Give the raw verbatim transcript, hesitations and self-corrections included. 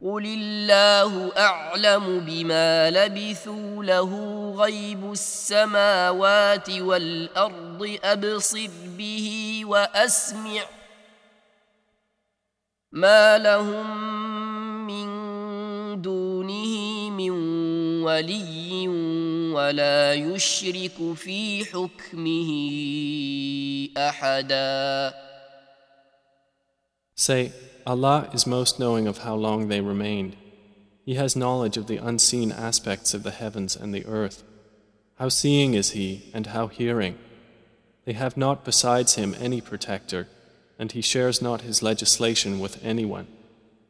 قل الله أعلم بما لبثوا له غيب السماوات والأرض أبصر به وأسمع ما لهم من دونه من ولي ولا يشرك في حكمه أحدا. Say, Allah is most knowing of how long they remained. He has knowledge of the unseen aspects of the heavens and the earth. How seeing is He and how hearing. They have not besides Him any protector, and He shares not His legislation with anyone.